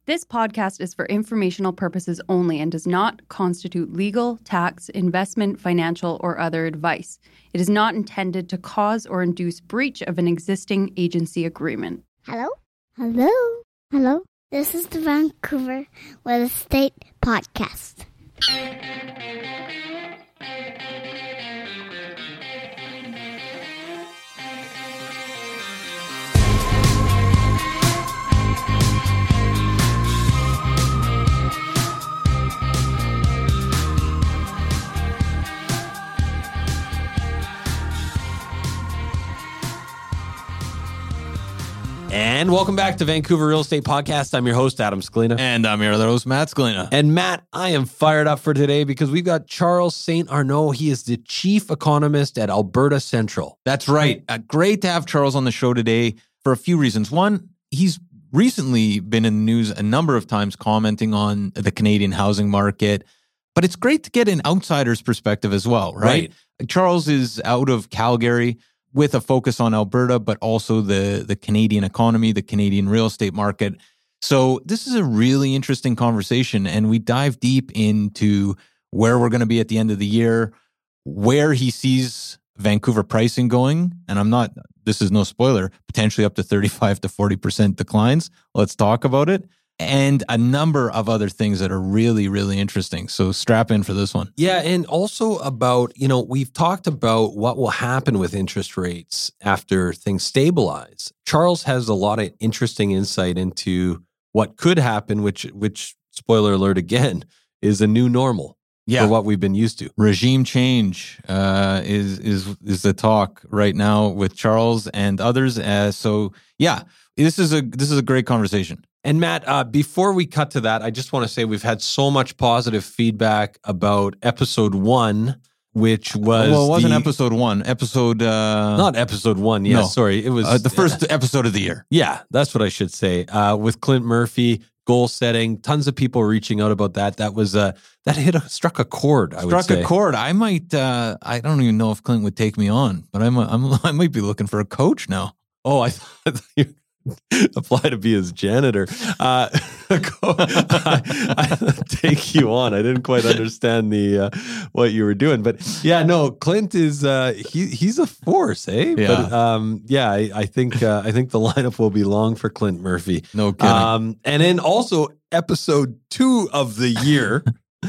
This podcast is for informational purposes only and does not constitute legal, tax, investment, financial, or other advice. It is not intended to cause or induce breach of an existing agency agreement. Hello? Hello? Hello? This is the Vancouver Real Estate Podcast. And welcome back to Vancouver Real Estate Podcast. I'm your host, Adam Scalina. And I'm your other host, Matt Scalina. And Matt, I am fired up for today because we've got Charles St. Arnaud. He is the chief economist at Alberta Central. That's right. Great to have Charles on the show today for a few reasons. One, he's recently been in the news a number of times commenting on the Canadian housing market, but it's great to get an outsider's perspective as well, right? Charles is out of Calgary with a focus on Alberta, but also the Canadian economy, the Canadian real estate market. So this is a really interesting conversation, and we dive deep into where we're going to be at the end of the year, where he sees Vancouver pricing going, and this is no spoiler, potentially up to 35 to 40% declines. Let's talk about it. And a number of other things that are really, really interesting. So strap in for this one. Yeah, and also about, we've talked about what will happen with interest rates after things stabilize. Charles has a lot of interesting insight into what could happen, which spoiler alert again, is a new normal for what we've been used to. Regime change is the talk right now with Charles and others. This is a great conversation. And Matt, before we cut to that, I just want to say we've had so much positive feedback about episode 1, which was... Well, it wasn't episode 1. Not episode 1, yeah, no. Sorry. It was... the first episode of the year. Yeah, that's what I should say. With Clint Murphy, goal setting, tons of people reaching out about that. That was... struck a chord, I would say. Struck a chord. I might... I don't even know if Clint would take me on, but I might be looking for a coach now. Oh, I thought you... apply to be his janitor. I take you on. I didn't quite understand what you were doing, but yeah, no. Clint is he's a force, eh? Yeah. But I think the lineup will be long for Clint Murphy. No kidding. And then also episode 2 of the year.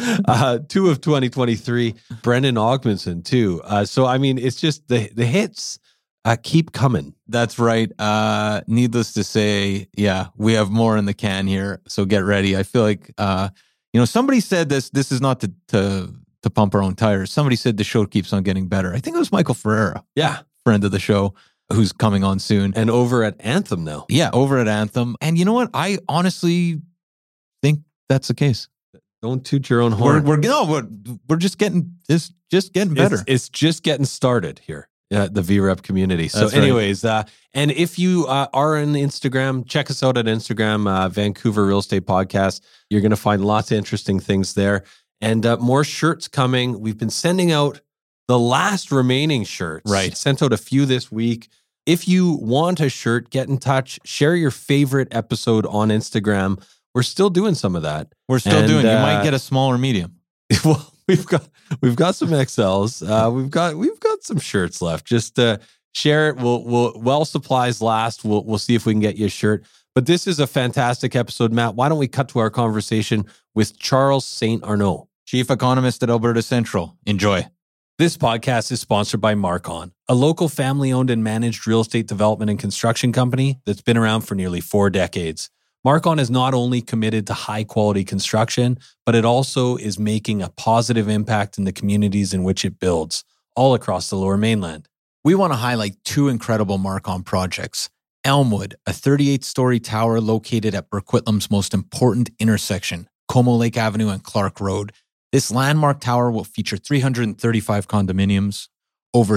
2 of 2023, Brendan Ogmanson too. So I mean, it's just the hits. Keep coming. That's right. Needless to say, we have more in the can here. So get ready. I feel like, somebody said this is not to pump our own tires. Somebody said the show keeps on getting better. I think it was Michael Ferreira. Yeah. Friend of the show who's coming on soon. And over at Anthem now. Yeah, over at Anthem. And you know what? I honestly think that's the case. Don't toot your own horn. We're just getting better. It's just getting started here. The VREP community. So That's anyways, and if you are on Instagram, check us out at Instagram, Vancouver Real Estate Podcast. You're going to find lots of interesting things there. And more shirts coming. We've been sending out the last remaining shirts. Right. Sent out a few this week. If you want a shirt, get in touch. Share your favorite episode on Instagram. We're still doing some of that. We're still doing. You might get a small or medium. Well, we've got some XLs. We've got some shirts left. Just share it. While supplies last, we'll see if we can get you a shirt. But this is a fantastic episode, Matt. Why don't we cut to our conversation with Charles St. Arnaud, chief economist at Alberta Central. Enjoy. This podcast is sponsored by Marcon, a local family-owned and managed real estate development and construction company that's been around for nearly 4 decades. Marcon is not only committed to high-quality construction, but it also is making a positive impact in the communities in which it builds, all across the Lower Mainland. We want to highlight 2 incredible Marcon projects. Elmwood, a 38-story tower located at Burquitlam's most important intersection, Como Lake Avenue and Clark Road. This landmark tower will feature 335 condominiums, over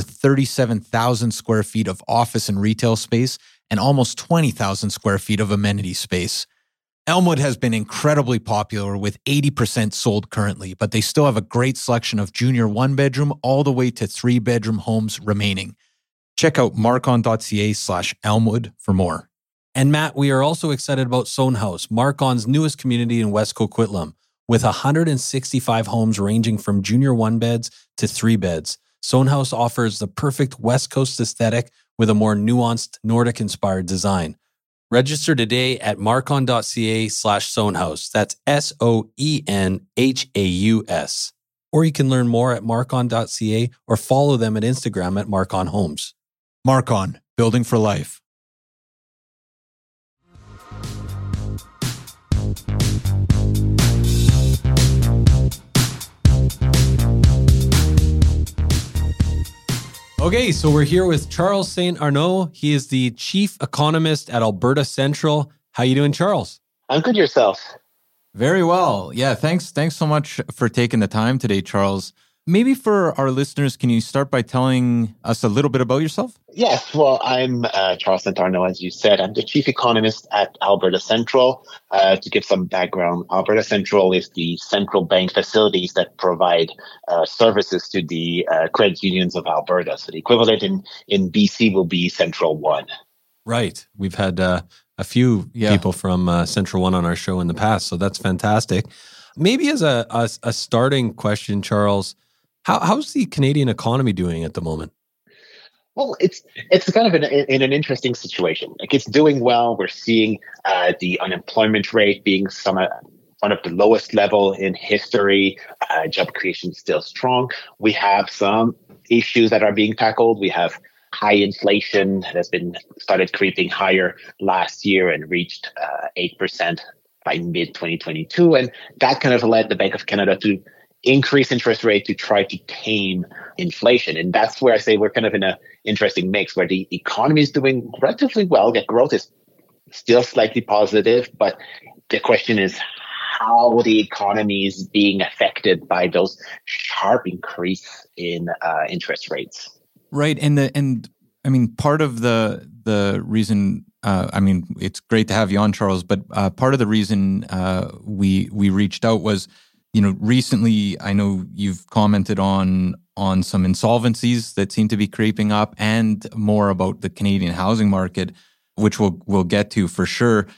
37,000 square feet of office and retail space, and almost 20,000 square feet of amenity space. Elmwood has been incredibly popular with 80% sold currently, but they still have a great selection of junior 1-bedroom all the way to 3-bedroom homes remaining. Check out marcon.ca/Elmwood for more. And Matt, we are also excited about Sohn House, Marcon's newest community in West Coquitlam, with 165 homes ranging from junior 1 beds to 3 beds. Sohn House offers the perfect West Coast aesthetic with a more nuanced Nordic-inspired design. Register today at marcon.ca/Sohnhaus. That's SOENHAUS. Or you can learn more at marcon.ca or follow them at Instagram at Marcon Homes. Marcon, building for life. Okay, so we're here with Charles St. Arnaud. He is the chief economist at Alberta Central. How you doing, Charles? I'm good. Yourself? Very well. Yeah, thanks so much for taking the time today, Charles. Maybe for our listeners, can you start by telling us a little bit about yourself? Yes. Well, I'm Charles St. Arnaud, as you said. I'm the chief economist at Alberta Central. To give some background, Alberta Central is the central bank facilities that provide services to the credit unions of Alberta. So the equivalent in BC will be Central One. Right. We've had a few people from Central One on our show in the past, so that's fantastic. Maybe as a starting question, Charles, how's the Canadian economy doing at the moment? Well, it's kind of in an interesting situation. Like, it's doing well. We're seeing the unemployment rate being one of the lowest level in history. Job creation is still strong. We have some issues that are being tackled. We have high inflation that has started creeping higher last year and reached 8% by mid-2022. And that kind of led the Bank of Canada to increase interest rate to try to tame inflation. And that's where I say we're kind of in an interesting mix where the economy is doing relatively well. The growth is still slightly positive, but the question is how the economy is being affected by those sharp increase in interest rates. Right. And I mean, part of the reason, it's great to have you on, Charles, but part of the reason we reached out was, recently, I know you've commented on some insolvencies that seem to be creeping up and more about the Canadian housing market, which we'll get to for sure.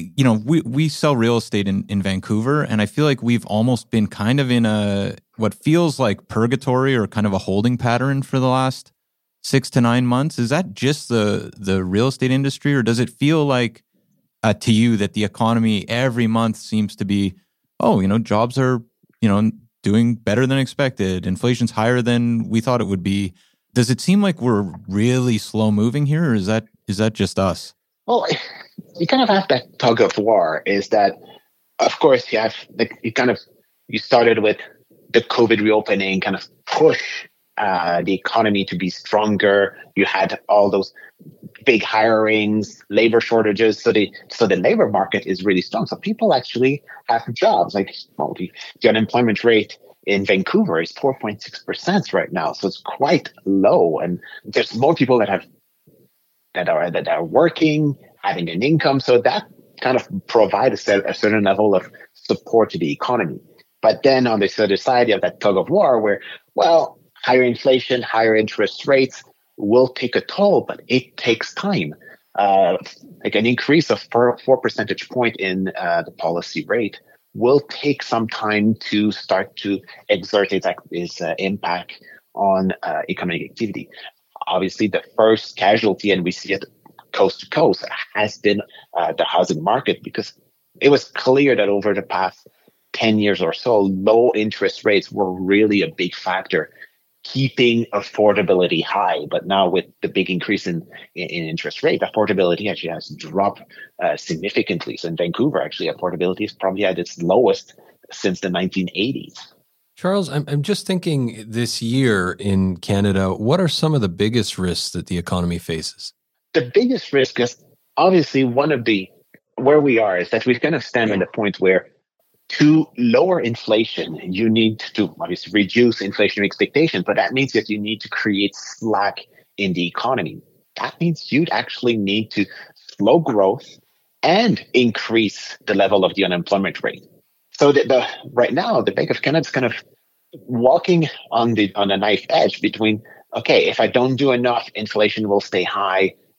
We sell real estate in Vancouver, and I feel like we've almost been kind of in what feels like purgatory or kind of a holding pattern for the last 6 to 9 months. Is that just the real estate industry, or does it feel like to you that the economy every month seems to be, jobs are, doing better than expected. Inflation's higher than we thought it would be. Does it seem like we're really slow moving here, or is that just us? Well, you kind of have that tug of war. Is that, of course, you have you started with the COVID reopening, kind of push the economy to be stronger. You had all those big hirings, labor shortages. So the labor market is really strong. So people actually have jobs. The unemployment rate in Vancouver is 4.6% right now. So it's quite low. And there's more people that are working, having an income. So that kind of provides a certain level of support to the economy. But then on the other side, you have that tug of war where, higher inflation, higher interest rates will take a toll, but it takes time. Like an increase of 4 percentage point in the policy rate will take some time to start to exert its impact on economic activity. Obviously, the first casualty, and we see it coast to coast, has been the housing market, because it was clear that over the past 10 years or so, low interest rates were really a big factor keeping affordability high. But now with the big increase in interest rate, affordability actually has dropped significantly. So in Vancouver, actually, affordability is probably at its lowest since the 1980s. Charles, I'm just thinking this year in Canada, what are some of the biggest risks that the economy faces? The biggest risk is obviously where we are is that we're going to stand at a point where to lower inflation, you need to obviously reduce inflationary expectations, but that means that you need to create slack in the economy. That means you'd actually need to slow growth and increase the level of the unemployment rate. So right now, the Bank of Canada is kind of walking on a knife edge between, okay, if I don't do enough, inflation will stay high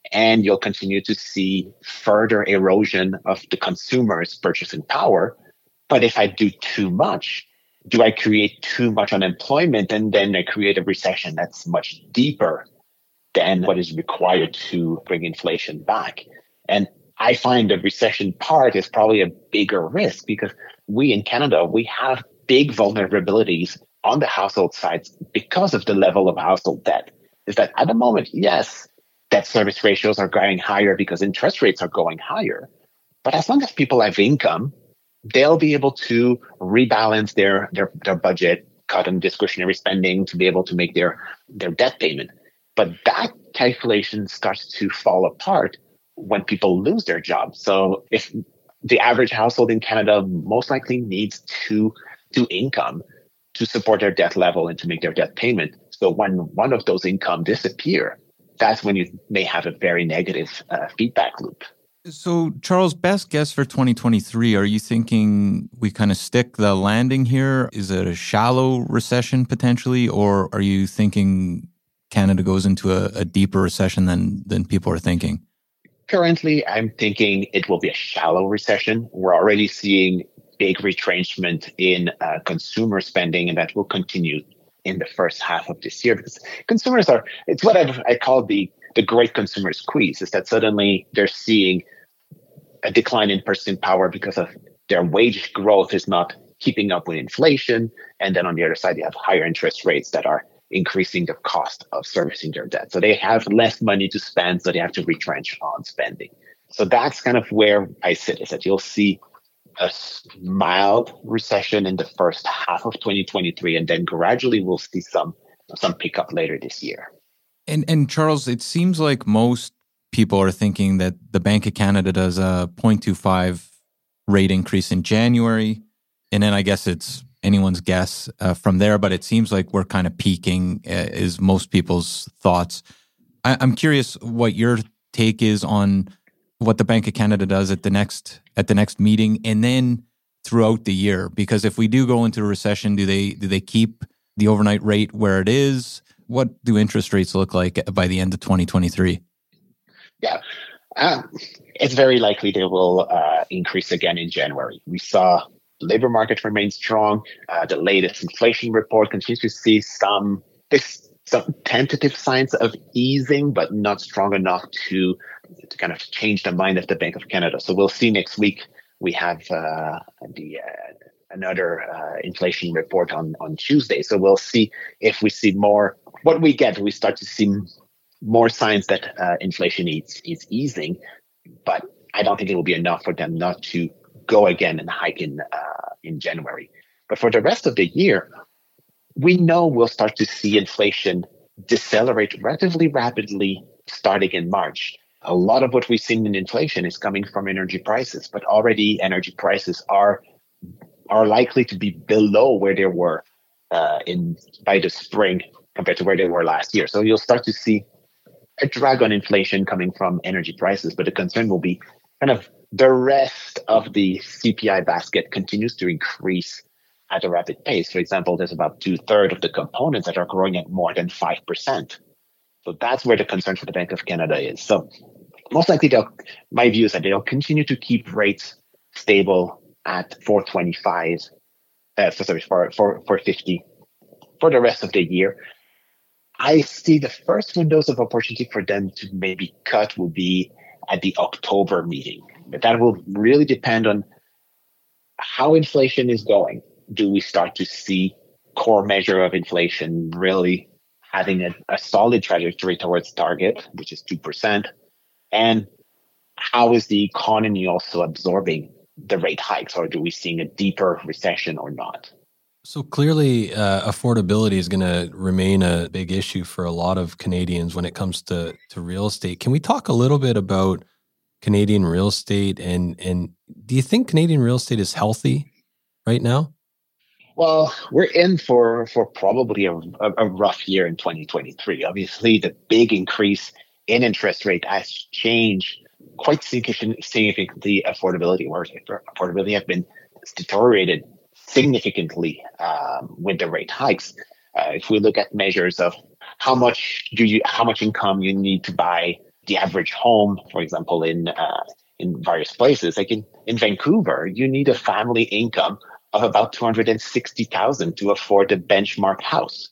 and you'll continue to see further erosion of the consumer's purchasing power. But if I do too much, do I create too much unemployment and then I create a recession that's much deeper than what is required to bring inflation back? And I find the recession part is probably a bigger risk because we in Canada, we have big vulnerabilities on the household sides because of the level of household debt. Is that at the moment, yes, debt service ratios are going higher because interest rates are going higher. But as long as people have income, they'll be able to rebalance their budget, cut on discretionary spending to be able to make their debt payment. But that calculation starts to fall apart when people lose their jobs. So if the average household in Canada most likely needs two income to support their debt level and to make their debt payment. So when one of those income disappear, that's when you may have a very negative feedback loop. So, Charles, best guess for 2023, are you thinking we kind of stick the landing here? Is it a shallow recession potentially, or are you thinking Canada goes into a deeper recession than people are thinking? Currently, I'm thinking it will be a shallow recession. We're already seeing big retrenchment in consumer spending, and that will continue in the first half of this year because consumers it's what I call the great consumer squeeze, is that suddenly they're seeing a decline in purchasing power because of their wage growth is not keeping up with inflation. And then on the other side, you have higher interest rates that are increasing the cost of servicing their debt. So they have less money to spend, so they have to retrench on spending. So that's kind of where I sit, is that you'll see a mild recession in the first half of 2023, and then gradually we'll see some pickup later this year. And Charles, it seems like most people are thinking that the Bank of Canada does a 0.25 rate increase in January, and then I guess it's anyone's guess from there, but it seems like we're kind of peaking, is most people's thoughts. I'm curious what your take is on what the Bank of Canada does at the next meeting and then throughout the year. Because if we do go into a recession, do they keep the overnight rate where it is? What do interest rates look like by the end of 2023? Yeah, it's very likely they will increase again in January. We saw the labor market remain strong. The latest inflation report continues to see some tentative signs of easing, but not strong enough to kind of change the mind of the Bank of Canada. So we'll see next week. We have another inflation report on Tuesday. So we'll see if we see more. What we get, we start to see more signs that inflation is easing, but I don't think it will be enough for them not to go again and hike in January. But for the rest of the year, we know we'll start to see inflation decelerate relatively rapidly starting in March. A lot of what we've seen in inflation is coming from energy prices, but already energy prices are likely to be below where they were by the spring compared to where they were last year. So you'll start to see a drag on inflation coming from energy prices, but the concern will be kind of the rest of the CPI basket continues to increase at a rapid pace. For example, there's about 2/3 of the components that are growing at more than 5%. So that's where the concern for the Bank of Canada is. So most likely, my view is that they'll continue to keep rates stable at 4.25, for 50 for the rest of the year. I see the first windows of opportunity for them to maybe cut will be at the October meeting. But that will really depend on how inflation is going. Do we start to see core measure of inflation really having a solid trajectory towards target, which is 2%? And how is the economy also absorbing the rate hikes, or do we seeing a deeper recession or not? So clearly, affordability is going to remain a big issue for a lot of Canadians when it comes to real estate. Can we talk a little bit about Canadian real estate, and do you think Canadian real estate is healthy right now? Well, we're in for probably a rough year in 2023. Obviously, the big increase in interest rate has changed quite significantly affordability, where affordability has been deteriorated significantly with the rate hikes. If we look at measures of how much income you need to buy the average home, for example, in various places, like in Vancouver, you need a family income of about $260,000 to afford a benchmark house.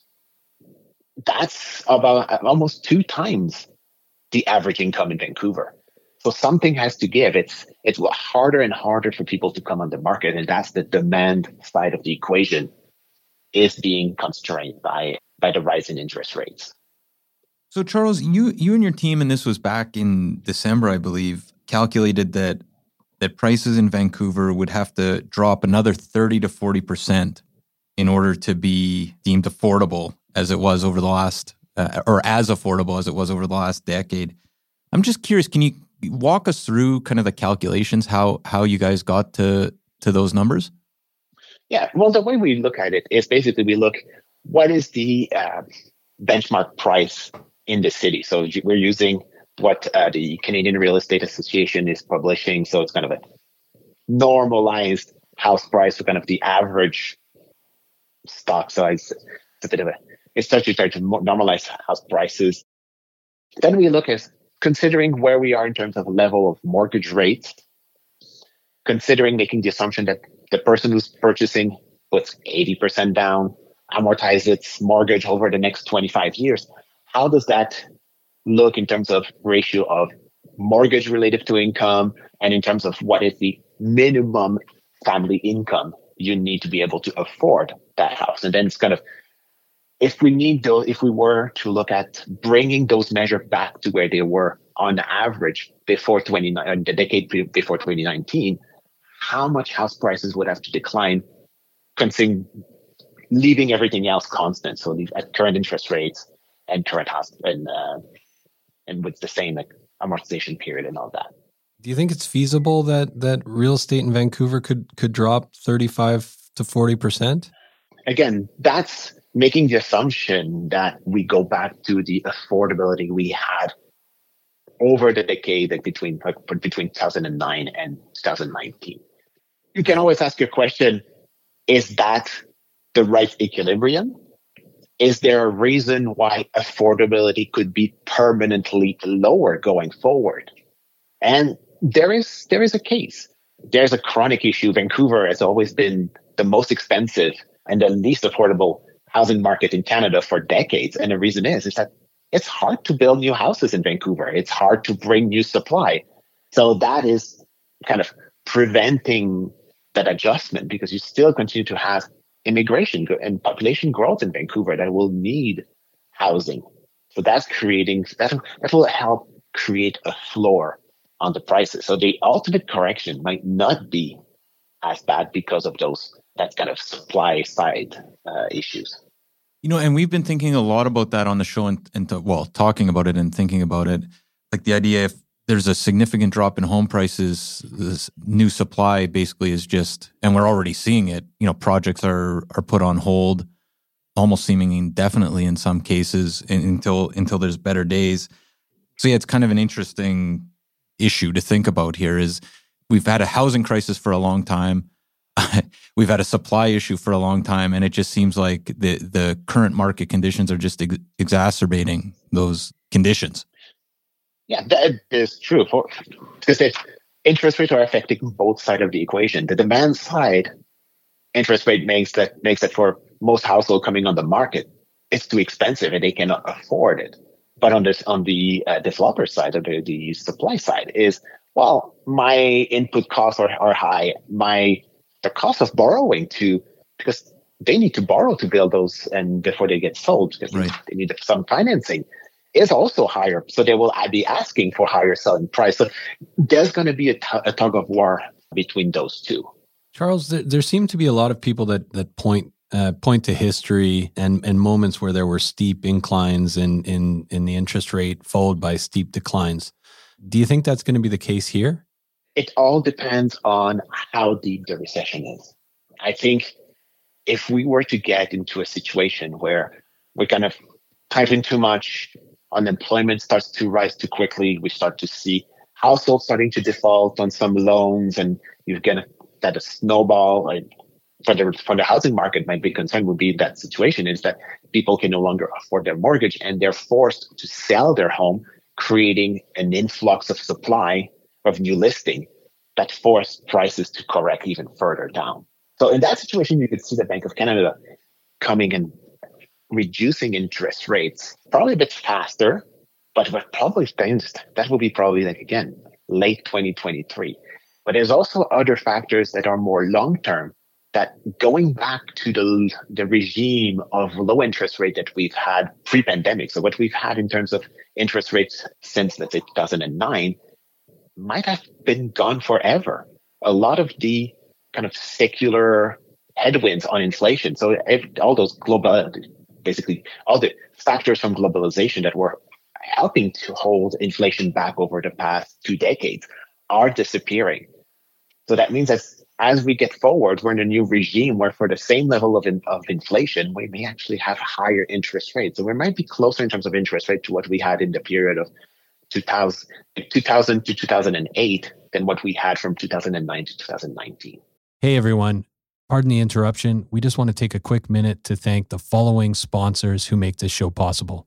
That's about almost 2 times the average income in Vancouver. So something has to give. It's harder and harder for people to come on the market, and that's the demand side of the equation is being constrained by the rise in interest rates. So Charles, you and your team, and this was back in December, I believe, calculated that prices in Vancouver would have to drop another 30 to 40% in order to be deemed affordable as it was over the last, or as affordable as it was over the last decade. I'm just curious, can you walk us through kind of the calculations, how you guys got to those numbers? Yeah, well, the way we look at it is basically we look, what is the benchmark price in the city? So we're using what the Canadian Real Estate Association is publishing. So it's kind of a normalized house price for kind of the average stock size. It's trying to normalize house prices. Then we look at considering where we are in terms of level of mortgage rates, considering making the assumption that the person who's purchasing puts 80% down, amortizes its mortgage over the next 25 years. How does that look in terms of ratio of mortgage related to income and in terms of what is the minimum family income you need to be able to afford that house? And then it's kind of, if we were to look at bringing those measures back to where they were on average before the decade before 2019, how much house prices would have to decline, considering leaving everything else constant? So at current interest rates and current house and with the same like amortization period and all that. Do you think it's feasible that real estate in Vancouver could drop 35 to 40%? Again, that's making the assumption that we go back to the affordability we had over the decade between 2009 and 2019. You can always ask your question, is that the right equilibrium? Is there a reason why affordability could be permanently lower going forward? And there is a case. There's a chronic issue. Vancouver has always been the most expensive and the least affordable housing market in Canada for decades. And the reason is that it's hard to build new houses in Vancouver. It's hard to bring new supply. So that is kind of preventing that adjustment, because you still continue to have immigration and population growth in Vancouver that will need housing. So that will help create a floor on the prices. So the ultimate correction might not be as bad because of that kind of supply side issues. And we've been thinking a lot about that on the show and talking about it and thinking about it. Like the idea, if there's a significant drop in home prices, this new supply basically is just, and we're already seeing it, projects are put on hold, almost seemingly indefinitely in some cases until there's better days. So yeah, it's kind of an interesting issue to think about here is we've had a housing crisis for a long time. We've had a supply issue for a long time, and it just seems like the current market conditions are just exacerbating those conditions. Yeah, that is true. Because interest rates are affecting both sides of the equation. The demand side, interest rate makes that for most households coming on the market, it's too expensive and they cannot afford it. But on the developer side, or the supply side, is, well, my input costs are high. The cost of borrowing because they need to borrow to build those and before they get sold, because they need some financing, is also higher. So they will be asking for higher selling price. So there's going to be a tug of war between those two. Charles, there seem to be a lot of people that point to history and moments where there were steep inclines in the interest rate followed by steep declines. Do you think that's going to be the case here? It all depends on how deep the recession is. I think if we were to get into a situation where we're kind of tightening too much, unemployment starts to rise too quickly, we start to see households starting to default on some loans, and you get that a snowball. Like for the housing market, my big concern would be that situation is that people can no longer afford their mortgage and they're forced to sell their home creating an influx of supply of new listing that forced prices to correct even further down. So in that situation, you could see the Bank of Canada coming and reducing interest rates probably a bit faster, but that will be probably like, again, late 2023. But there's also other factors that are more long-term, that going back to the regime of low interest rate that we've had pre-pandemic, so what we've had in terms of interest rates since, let's say, 2009, might have been gone forever. A lot of the kind of secular headwinds on inflation, so all those basically all the factors from globalization that were helping to hold inflation back over the past 2 decades are disappearing. So that means that as we get forward, we're in a new regime where for the same level of inflation, we may actually have higher interest rates. So we might be closer in terms of interest rate to what we had in the period of 2000 to 2008 than what we had from 2009 to 2019. Hey, everyone. Pardon the interruption. We just want to take a quick minute to thank the following sponsors who make this show possible.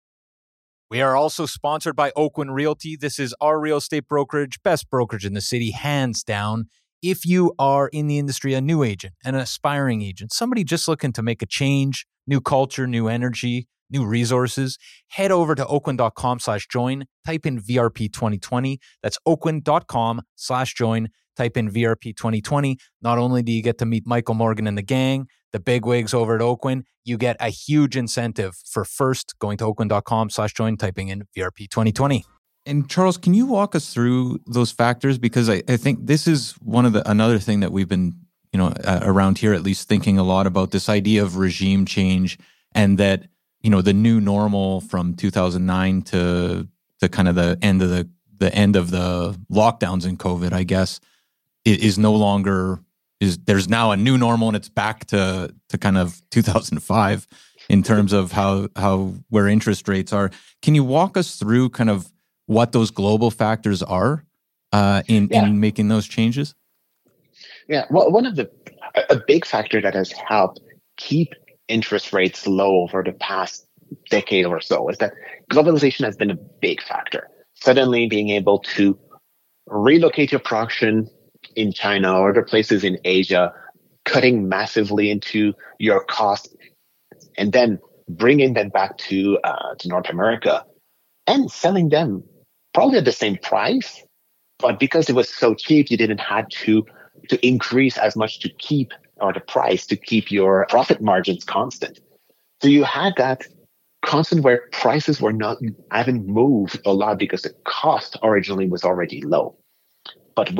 We are also sponsored by Oakwyn Realty. This is our real estate brokerage, best brokerage in the city, hands down. If you are in the industry, a new agent, an aspiring agent, somebody just looking to make a change, new culture, new energy, new resources, head over to oakwyn.com/join, type in VRP 2020. That's oakwyn.com/join, type in VRP 2020. Not only do you get to meet Michael Morgan and the gang, the bigwigs over at Oakwyn, you get a huge incentive for first going to oakwyn.com/join, typing in VRP 2020. And Charles, can you walk us through those factors? Because I think this is another thing that we've been, around here at least, thinking a lot about, this idea of regime change, and that, the new normal from 2009 to kind of the end of the lockdowns in COVID, I guess, is no longer, there's now a new normal, and it's back to kind of 2005 in terms of where interest rates are. Can you walk us through kind of what those global factors are in making those changes? Yeah, well, a big factor that has helped keep interest rates low over the past decade or so is that globalization has been a big factor. Suddenly being able to relocate your production in China or other places in Asia, cutting massively into your cost, and then bringing them back to North America and selling them probably at the same price, but because it was so cheap, you didn't have to increase as much to keep, or the price to keep your profit margins constant. So you had that constant where prices haven't moved a lot because the cost originally was already low. But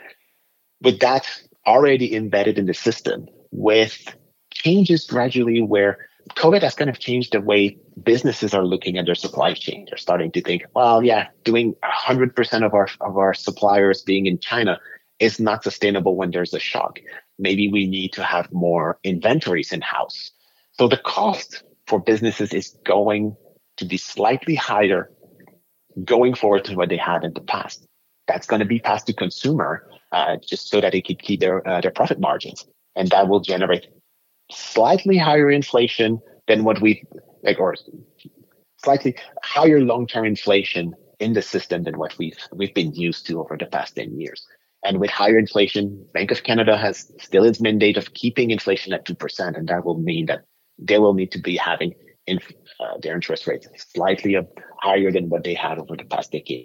with that already embedded in the system, with changes gradually where COVID has kind of changed the way businesses are looking at their supply chain. They're starting to think, well, yeah, doing 100% of our suppliers being in China is not sustainable when there's a shock. Maybe we need to have more inventories in-house. So the cost for businesses is going to be slightly higher going forward to what they had in the past. That's going to be passed to consumer just so that they can keep their profit margins. And that will generate slightly higher inflation than what or slightly higher long-term inflation in the system than what we've been used to over the past 10 years. And with higher inflation, Bank of Canada has still its mandate of keeping inflation at 2%, and that will mean that they will need to be having their interest rates slightly higher than what they had over the past decade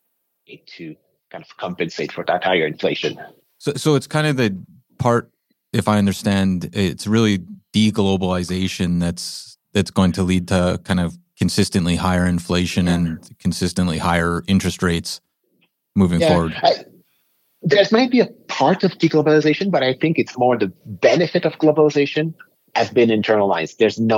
to kind of compensate for that higher inflation. So it's kind of the part, if I understand, it's really deglobalization that's going to lead to kind of consistently higher inflation and consistently higher interest rates moving forward. There might be a part of deglobalization, but I think it's more the benefit of globalization has been internalized.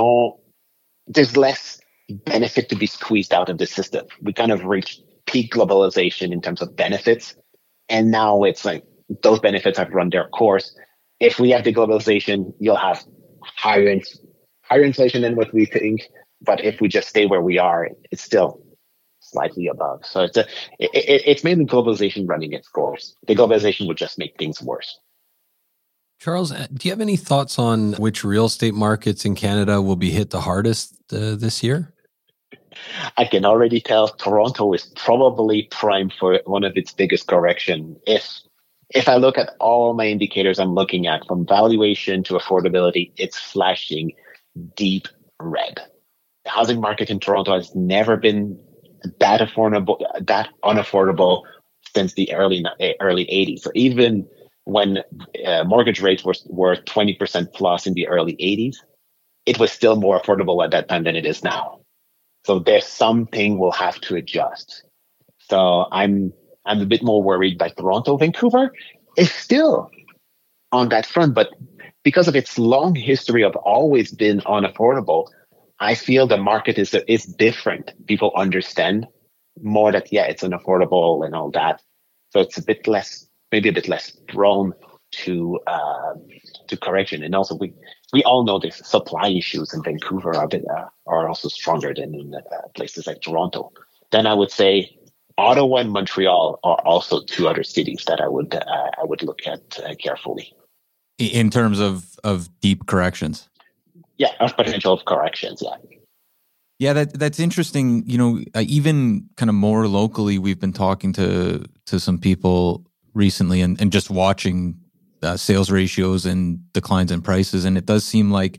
There's less benefit to be squeezed out of the system. We kind of reached peak globalization in terms of benefits, and now it's like those benefits have run their course. If we have deglobalization, you'll have higher inflation than what we think. But if we just stay where we are, it's still slightly above. So it's mainly globalization running its course. Deglobalization would just make things worse. Charles, do you have any thoughts on which real estate markets in Canada will be hit the hardest this year? I can already tell Toronto is probably primed for one of its biggest correction. If I look at all my indicators I'm looking at, from valuation to affordability, it's flashing deep red. The housing market in Toronto has never been that unaffordable since the early 80s. So even when mortgage rates were 20% plus in the early 80s, it was still more affordable at that time than it is now. So there's something we'll have to adjust. So I'm a bit more worried by Toronto. Vancouver is still on that front, but because of its long history of always been unaffordable, I feel the market is different. People understand more that, yeah, it's unaffordable and all that. So it's maybe a bit less prone to correction. And also, we all know the supply issues in Vancouver are also stronger than in places like Toronto. Then I would say Ottawa and Montreal are also two other cities that I would look at carefully in terms of deep corrections. Yeah, of potential of corrections. Yeah. Yeah, that's interesting. Even kind of more locally, we've been talking to some people recently and just watching sales ratios and declines in prices. And it does seem like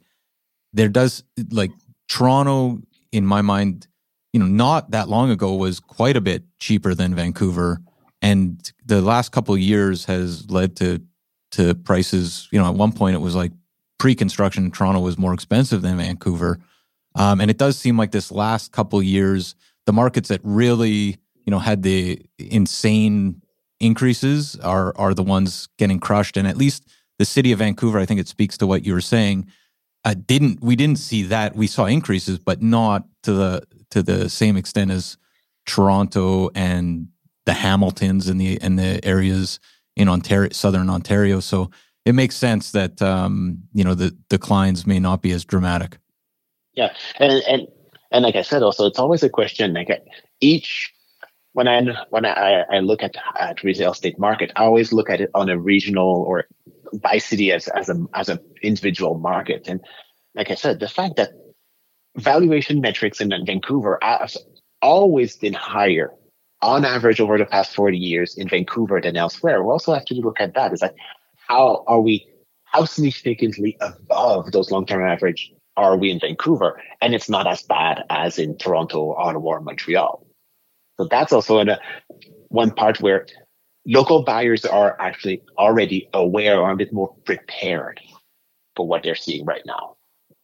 Toronto, in my mind, not that long ago was quite a bit cheaper than Vancouver. And the last couple of years has led to prices, at one point it was like pre-construction, Toronto was more expensive than Vancouver. And it does seem like this last couple of years, the markets that really, had the insane increases are the ones getting crushed. And at least the city of Vancouver, I think it speaks to what you were saying, we didn't see that. We saw increases, but not to the same extent as Toronto and the Hamiltons and the areas in Ontario, southern Ontario. So it makes sense that the declines may not be as dramatic. Yeah, and like I said, also it's always a question. Like when I look at real estate market, I always look at it on a regional or by city as an individual market. And like I said, the fact that valuation metrics in Vancouver have always been higher on average over the past 40 years in Vancouver than elsewhere. We also have to look at that. Is like how significantly above those long-term average are we in Vancouver? And it's not as bad as in Toronto, Ottawa, or Montreal. So that's also one part where local buyers are actually already aware or a bit more prepared for what they're seeing right now.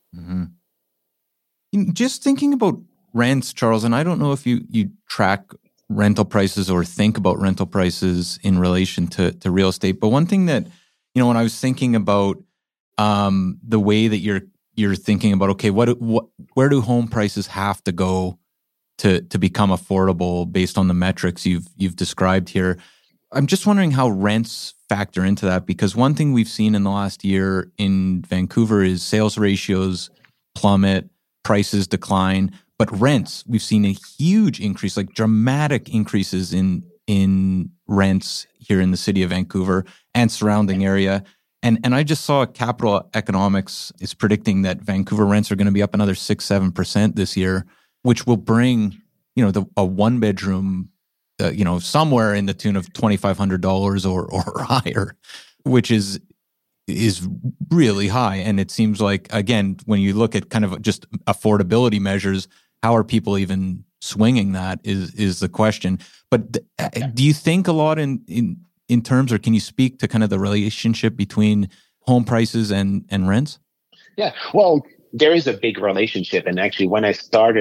Mm-hmm. Just thinking about rents, Charles, and I don't know if you track rental prices or think about rental prices in relation to real estate, but one thing that, when I was thinking about the way that you're thinking about, okay, where do home prices have to go to become affordable based on the metrics you've described here? I'm just wondering how rents factor into that, because one thing we've seen in the last year in Vancouver is sales ratios plummet, prices decline, but rents, we've seen a huge increase, like dramatic increases in rents here in the city of Vancouver and surrounding area. And I just saw Capital Economics is predicting that Vancouver rents are going to be up another 6-7% this year, which will bring, a one bedroom, somewhere in the tune of $2,500 or higher, which is really high. And it seems like, again, when you look at kind of just affordability measures, how are people even swinging that is the question. But do you think a lot in terms, or can you speak to kind of the relationship between home prices and rents? Yeah, well, there is a big relationship. And actually, when I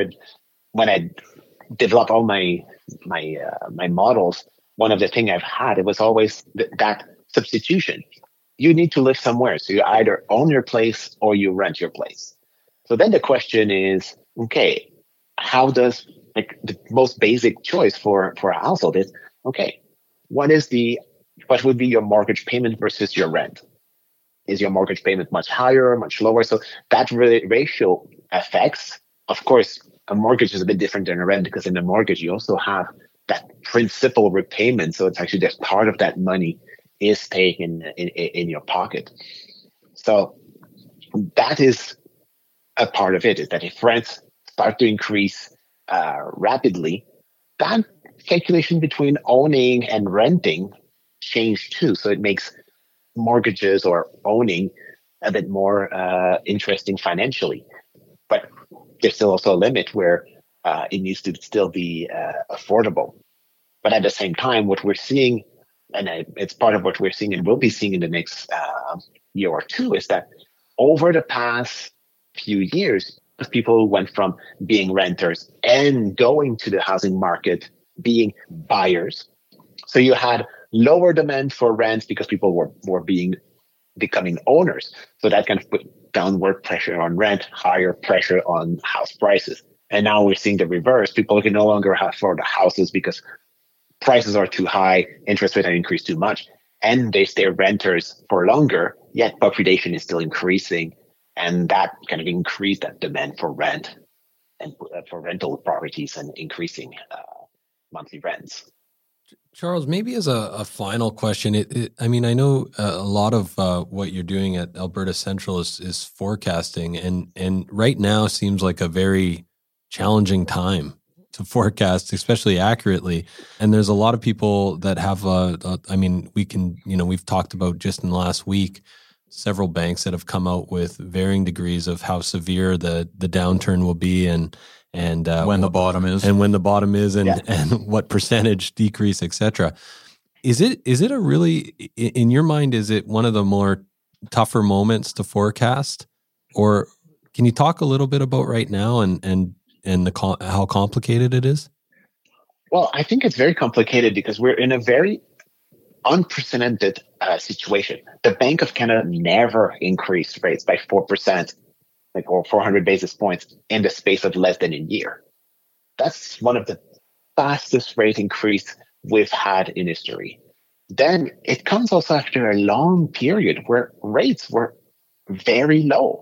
developed all my models, one of the things I've had, it was always that substitution. You need to live somewhere. So you either own your place or you rent your place. So then the question is, okay, how does, like, the most basic choice for a household is, okay, what would be your mortgage payment versus your rent? Is your mortgage payment much higher, much lower? So that ratio affects, of course, a mortgage is a bit different than a rent, because in a mortgage, you also have that principal repayment. So it's actually there's part of that money is staying in your pocket. So that is a part of it, is that if rents start to increase, rapidly, that calculation between owning and renting changed too. So it makes mortgages or owning a bit more interesting financially. But there's still also a limit where it needs to still be affordable. But at the same time, what we're seeing, and it's part of what we're seeing and will be seeing in the next year or two, is that over the past few years, people went from being renters and going to the housing market being buyers. So you had lower demand for rents because people were becoming owners. So that kind of put downward pressure on rent, higher pressure on house prices. And now we're seeing the reverse. People can no longer afford the houses because prices are too high, interest rates have increased too much, and they stay renters for longer, yet population is still increasing. And that kind of increased that demand for rent and for rental properties and increasing monthly rents. Charles, maybe as a final question, I mean, I know a lot of what you're doing at Alberta Central is forecasting, and right now seems like a very challenging time to forecast, especially accurately. And there's a lot of people that have, I mean, we've talked about just in the last week, several banks that have come out with varying degrees of how severe the downturn will be and when the bottom is and what percentage decrease, et cetera. Is it a really, in your mind, is it one of the more tougher moments to forecast? Or can you talk a little bit about right now and how complicated it is? Well, I think it's very complicated because we're in a very unprecedented situation. The Bank of Canada never increased rates by 4%, or 400 basis points in the space of less than a year. That's one of the fastest rate increase we've had in history. Then it comes also after a long period where rates were very low.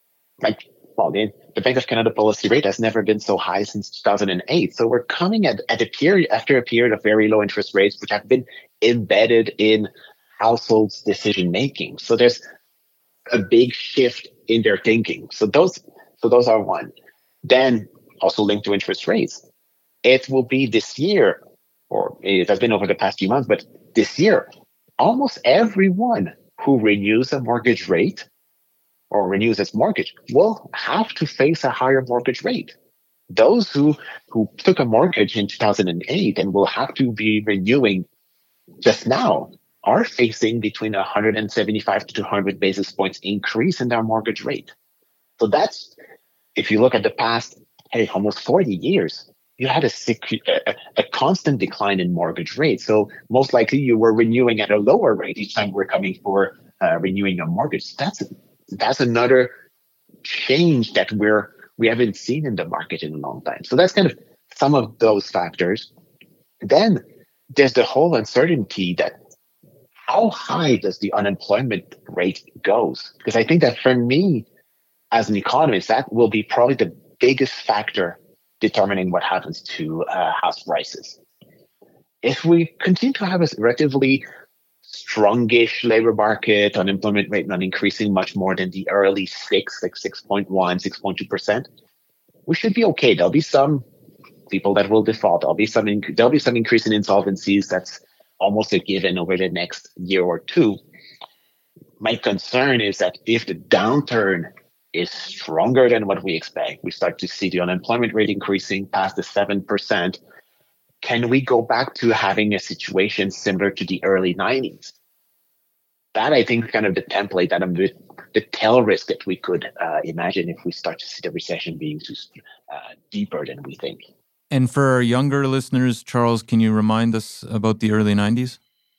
The Bank of Canada policy rate has never been so high since 2008. So we're coming at a period after a period of very low interest rates, which have been embedded in households' decision making. So there's a big shift in their thinking. So those are one. Then also linked to interest rates. It will be this year, or it has been over the past few months, but this year, almost everyone who renews a mortgage rate or renews its mortgage will have to face a higher mortgage rate. Those who took a mortgage in 2008 and will have to be renewing just now are facing between 175 to 200 basis points increase in their mortgage rate. So that's, if you look at the past, almost 40 years, you had a constant decline in mortgage rates. So most likely you were renewing at a lower rate each time we're coming for renewing a mortgage. That's another change that we haven't seen in the market in a long time. So that's kind of some of those factors. Then there's the whole uncertainty that how high does the unemployment rate goes? Because I think that for me, as an economist, that will be probably the biggest factor determining what happens to house prices. If we continue to have a relatively strongish labor market, unemployment rate not increasing much more than the early 6.1, 6.2%, we should be okay. There'll be some people that will default. There'll be some increase in insolvencies. That's almost a given over the next year or two. My concern is that if the downturn is stronger than what we expect, we start to see the unemployment rate increasing past the 7%. Can we go back to having a situation similar to the early 90s? That, I think, kind of the template, that the tail risk that we could imagine if we start to see the recession being too deeper than we think. And for our younger listeners, Charles, can you remind us about the early 90s?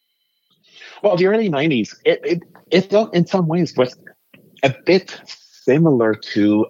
Well, the early 90s, it in some ways was a bit similar to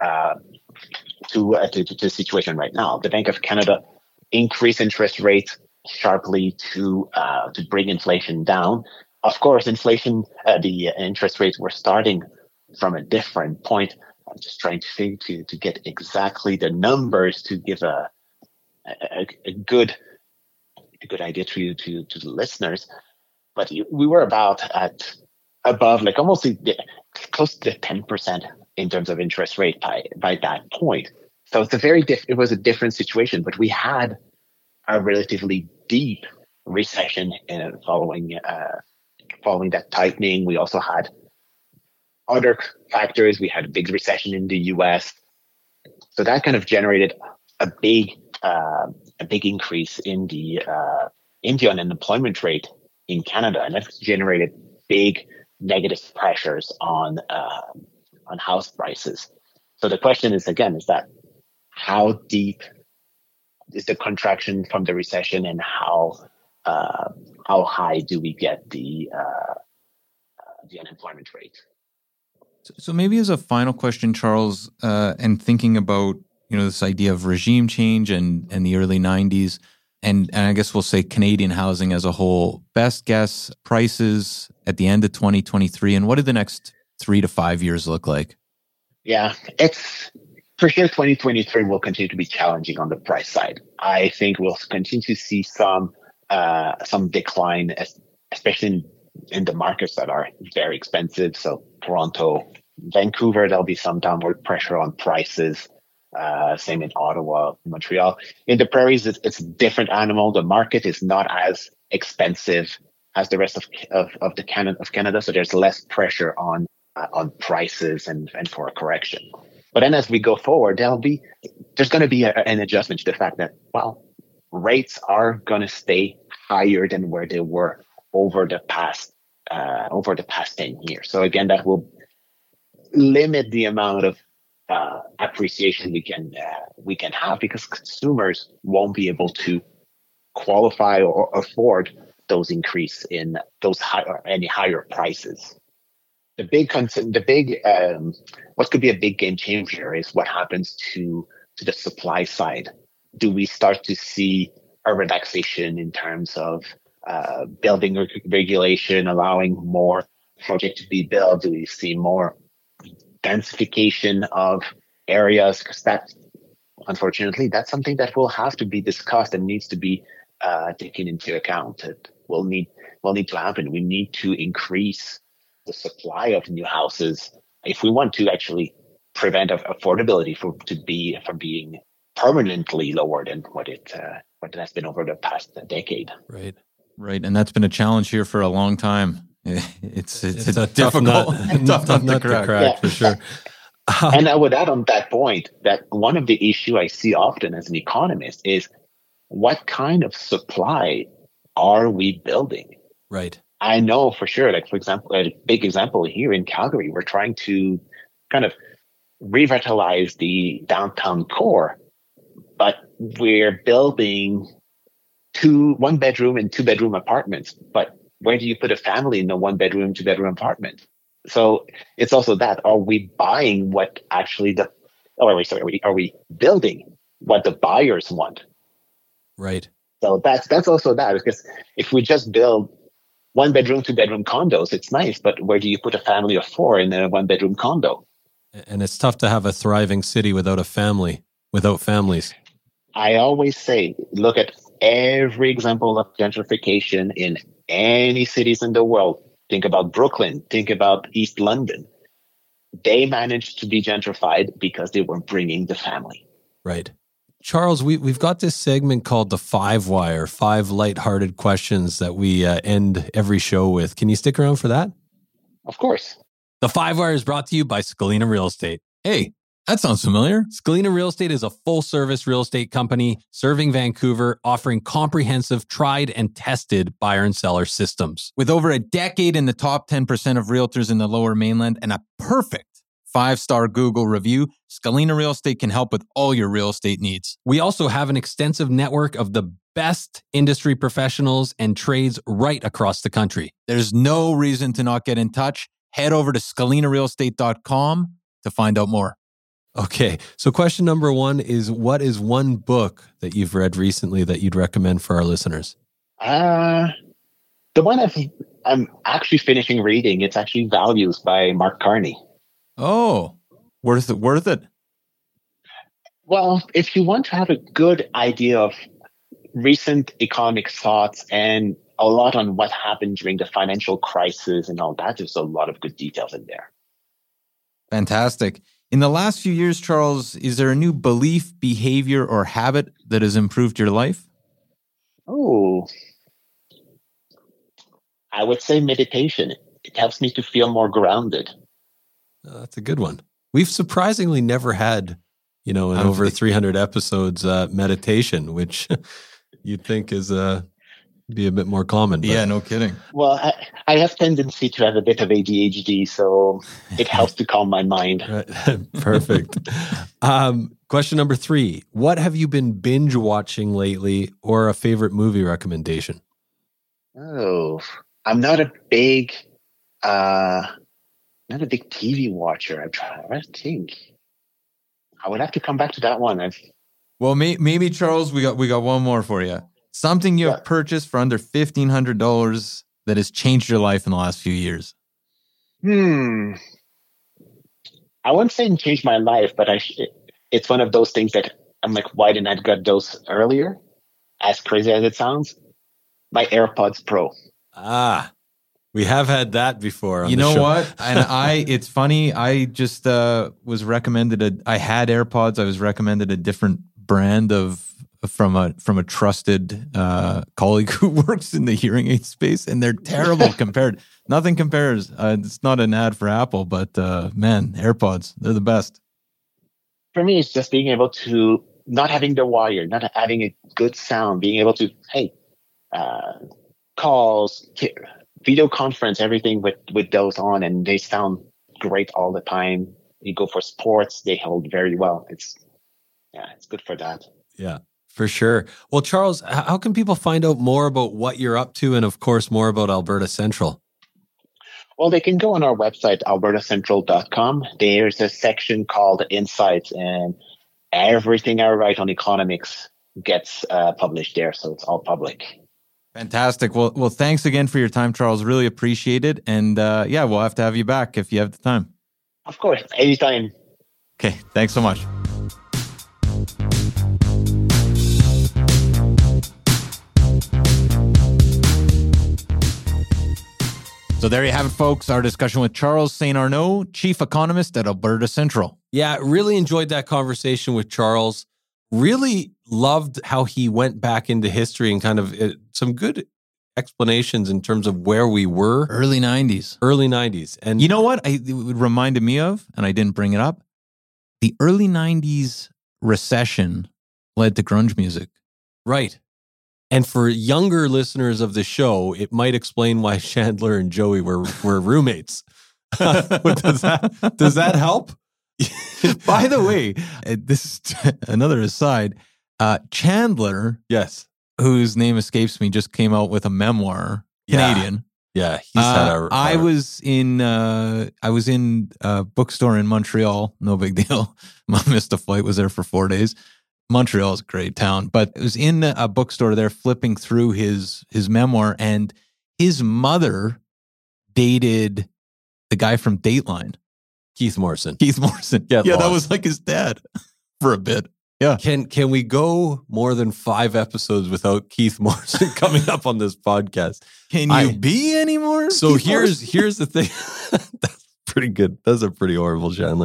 the situation right now. The Bank of Canada increased interest rates sharply to bring inflation down. Of course, the interest rates were starting from a different point. I'm just trying to think to get exactly the numbers to give a good idea to the listeners. But we were about above, like almost close to 10% in terms of interest rate by that point. So it's it was a different situation, but we had a relatively deep recession following that tightening. We also had other factors. We had a big recession in the US. So that kind of generated a big increase in the unemployment rate in Canada, and that generated big negative pressures on house prices. So the question is that how deep is the contraction from the recession, and how high do we get the unemployment rate? So maybe as a final question, Charles, and thinking about this idea of regime change and the early 90s, and I guess we'll say Canadian housing as a whole, best guess prices at the end of 2023, and what do the next 3 to 5 years look like? Yeah, it's for sure 2023 will continue to be challenging on the price side. I think we'll continue to see some decline, especially in the markets that are very expensive. So Toronto, Vancouver, there'll be some downward pressure on prices. Same in Ottawa, Montreal. In the prairies, it's a different animal. The market is not as expensive as the rest of Canada, so there's less pressure on prices and for a correction. But then as we go forward, there's going to be an adjustment to the fact that, rates are going to stay higher than where they were over the past 10 years. So again, that will limit the amount of appreciation we can have, because consumers won't be able to qualify or afford those increase in those any higher prices. What could be a big game changer is what happens to the supply side. Do we start to see a relaxation in terms of building regulation, allowing more projects to be built? Do we see more densification of areas? Because unfortunately, that's something that will have to be discussed and needs to be taken into account. It will need to happen. We need to increase the supply of new houses if we want to actually prevent affordability from being permanently lower than what it has been over the past decade. Right, and that's been a challenge here for a long time. It's a difficult tough nut to crack for sure. And I would add on that point that one of the issue I see often as an economist is what kind of supply are we building? Right. I know for sure, like, for example, a big example here in Calgary, we're trying to kind of revitalize the downtown core, but we're building 1-bedroom and 2-bedroom apartments. But where do you put a family in a 1-bedroom, 2-bedroom apartment? So it's also that, are we buying what actually are we building what the buyers want? Right. So that's also that, because if we just build 1-bedroom, 2-bedroom condos, it's nice, but where do you put a family of 4 in a 1-bedroom condo? And it's tough to have a thriving city without families. I always say, look at every example of gentrification in any cities in the world. Think about Brooklyn, think about East London. They managed to be gentrified because they were bringing the family. Right. Charles, we've got this segment called the 5 Wire, 5 lighthearted questions that we end every show with. Can you stick around for that? Of course. The 5 Wire is brought to you by Scalina Real Estate. Hey, that sounds familiar. Scalina Real Estate is a full-service real estate company serving Vancouver, offering comprehensive, tried and tested buyer and seller systems. With over a decade in the top 10% of realtors in the Lower Mainland and a perfect 5-star Google review, Scalina Real Estate can help with all your real estate needs. We also have an extensive network of the best industry professionals and trades right across the country. There's no reason to not get in touch. Head over to scalinarealestate.com to find out more. Okay, so question number 1 is, what is one book that you've read recently that you'd recommend for our listeners? The one I'm actually finishing reading, it's actually Values by Mark Carney. Oh, worth it. Well, if you want to have a good idea of recent economic thoughts and a lot on what happened during the financial crisis and all that, there's a lot of good details in there. Fantastic. In the last few years, Charles, is there a new belief, behavior, or habit that has improved your life? Oh, I would say meditation. It helps me to feel more grounded. That's a good one. We've surprisingly never had, in over 300 episodes, meditation, which you'd think is be a bit more common. But. Yeah, no kidding. Well, I have tendency to have a bit of ADHD, so it helps to calm my mind. Right. Perfect. Question number 3. What have you been binge watching lately, or a favorite movie recommendation? Oh, I'm not a big TV watcher. I'm trying to think. I would have to come back to that one. Well, maybe Charles, we got one more for you. Something you have purchased for under $1,500 that has changed your life in the last few years. I wouldn't say it changed my life, but it's one of those things that I'm like, why didn't I get those earlier? As crazy as it sounds, my AirPods Pro. We have had that before. You know what? And it's funny. I just was recommended I had AirPods. I was recommended a different brand from a trusted colleague who works in the hearing aid space, and they're terrible compared. Nothing compares. It's not an ad for Apple, but man, AirPods, they're the best. For me, it's just being able to not having the wire, not having a good sound, being able to calls, video conference, everything with those on, and they sound great all the time. You go for sports, they hold very well. It's good for that. Yeah, for sure. Well, Charles, how can people find out more about what you're up to, and of course more about Alberta Central? Well, they can go on our website, albertacentral.com. There's a section called Insights, and everything I write on economics gets published there, so it's all public. Fantastic. Well, thanks again for your time, Charles. Really appreciate it. And we'll have to have you back if you have the time. Of course, anytime. Okay, thanks so much. So there you have it, folks. Our discussion with Charles St. Arnaud, Chief Economist at Alberta Central. Yeah, really enjoyed that conversation with Charles. Really loved how he went back into history and kind of some good explanations in terms of where we were. Early 90s. And you know what it reminded me of, and I didn't bring it up? The early 90s recession led to grunge music. Right. And for younger listeners of the show, it might explain why Chandler and Joey were roommates. Does that help? By the way, this is another aside. Chandler, yes, whose name escapes me, just came out with a memoir. Canadian. Yeah, he's had I was in a bookstore in Montreal. No big deal. I missed a flight. Was there for 4 days. Montreal is a great town, but it was in a bookstore there, flipping through his memoir, and his mother dated the guy from Dateline. Keith Morrison. Yeah, that was like his dad for a bit. Yeah. Can we go more than 5 episodes without Keith Morrison coming up on this podcast? Can you be any more? So here's the thing. That's pretty good. That's a pretty horrible Chandler.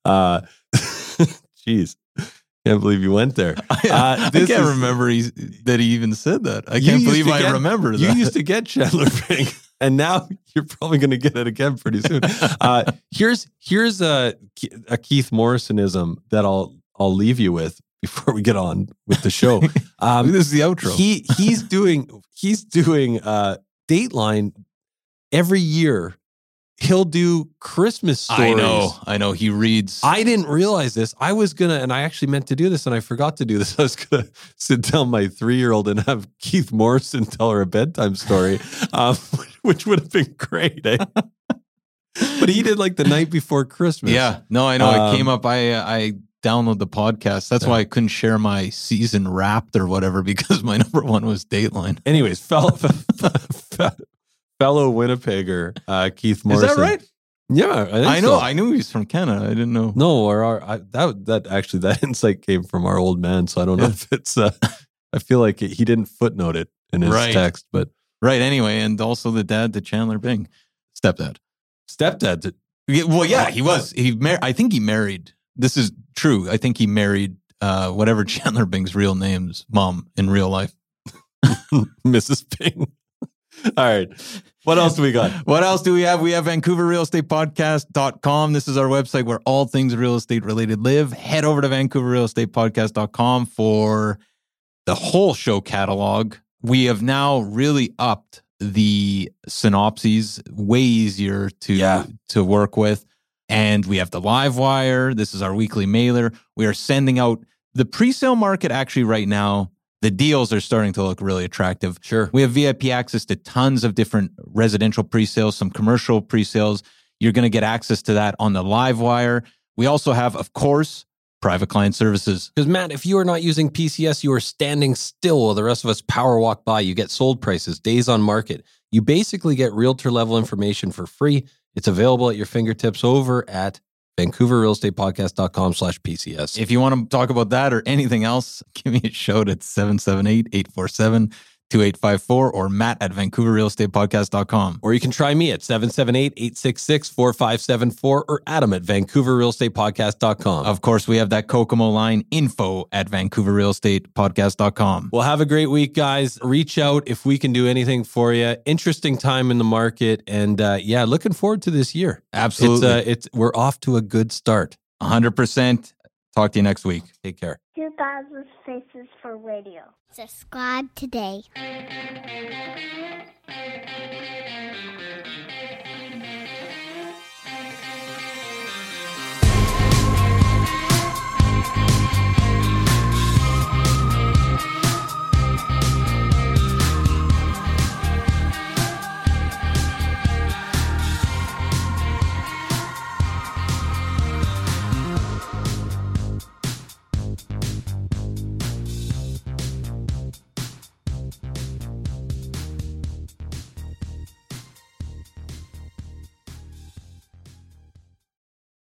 Jeez. Can't believe you went there. I can't remember that he even said that. I can't believe I remember that. You used to get Chandler Bing, and now you're probably going to get it again pretty soon. Here's a Keith Morrisonism that I'll leave you with before we get on with the show. This is the outro. He's doing Dateline every year. He'll do Christmas stories. I know. He reads. I didn't realize this. I was going to, and I actually meant to do this, and I forgot to do this. I was going to sit down my 3-year-old and have Keith Morrison tell her a bedtime story, which would have been great. Eh? But he did like the night before Christmas. Yeah. No, I know. It came up. I download the podcast. That's why I couldn't share my season Wrapped or whatever, because my number one was Dateline. Anyways, fellow Winnipegger, Keith Morrison. Is that right? Yeah, I know. So. I knew he's from Canada. I didn't know. No, that insight came from our old man. So I don't know if it's. I feel like he didn't footnote it in his text, but right anyway, and also the dad to Chandler Bing, stepdad. Stepdad. Well, yeah, he was. I think he married This is true. I think he married whatever Chandler Bing's real name's mom in real life. Mrs. Bing. All right. What else do we got? What else do we have? We have VancouverRealEstatePodcast.com. This is our website where all things real estate related live. Head over to VancouverRealEstatePodcast.com for the whole show catalog. We have now really upped the synopses, way easier to work with. And we have the Live Wire. This is our weekly mailer. We are sending out the pre-sale market actually right now. The deals are starting to look really attractive. Sure. We have VIP access to tons of different residential pre-sales, some commercial pre-sales. You're going to get access to that on the Live Wire. We also have, of course, private client services. Because, Matt, if you are not using PCS, you are standing still while the rest of us power walk by. You get sold prices, days on market. You basically get realtor-level information for free. It's available at your fingertips over at VancouverRealEstatePodcast.com/PCS. If you want to talk about that or anything else, give me a shout at 778-847-2854 or Matt at VancouverRealEstatePodcast.com. Or you can try me at 778-866-4574 or Adam at VancouverRealEstatePodcast.com. Of course, we have that Kokomo line, info at VancouverRealEstatePodcast.com. Well, have a great week, guys. Reach out if we can do anything for you. Interesting time in the market. And looking forward to this year. Absolutely. We're off to a good start. 100%. Talk to you next week. Take care. 2000 Faces for Radio. Subscribe today.